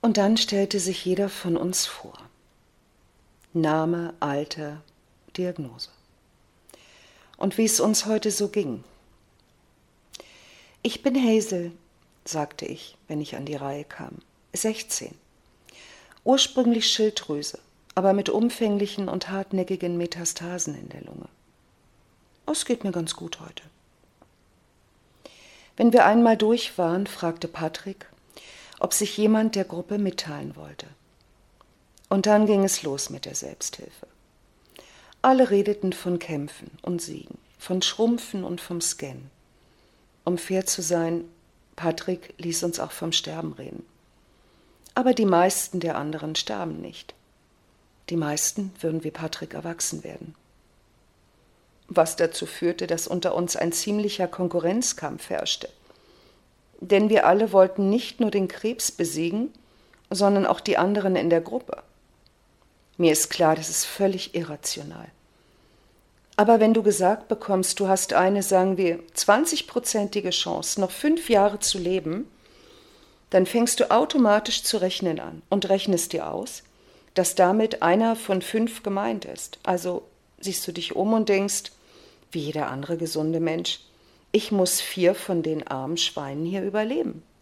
Und dann stellte sich jeder von uns vor. Name, Alter, Diagnose. Und wie es uns heute so ging. Ich bin Hazel, sagte ich, wenn ich an die Reihe kam. 16. Ursprünglich Schilddrüse, aber mit umfänglichen und hartnäckigen Metastasen in der Lunge. Es geht mir ganz gut heute. Wenn wir einmal durch waren, fragte Patrick, ob sich jemand der Gruppe mitteilen wollte. Und dann ging es los mit der Selbsthilfe. Alle redeten von Kämpfen und Siegen, von Schrumpfen und vom Scannen. Um fair zu sein, Patrick ließ uns auch vom Sterben reden. Aber die meisten der anderen sterben nicht. Die meisten würden wie Patrick erwachsen werden. Was dazu führte, dass unter uns ein ziemlicher Konkurrenzkampf herrschte. Denn wir alle wollten nicht nur den Krebs besiegen, sondern auch die anderen in der Gruppe. Mir ist klar, das ist völlig irrational. Aber wenn du gesagt bekommst, du hast eine, sagen wir, 20-prozentige Chance, noch 5 Jahre zu leben, dann fängst du automatisch zu rechnen an und rechnest dir aus, dass damit einer von 5 gemeint ist. Also siehst du dich um und denkst, wie jeder andere gesunde Mensch, ich muss 4 von den armen Schweinen hier überleben.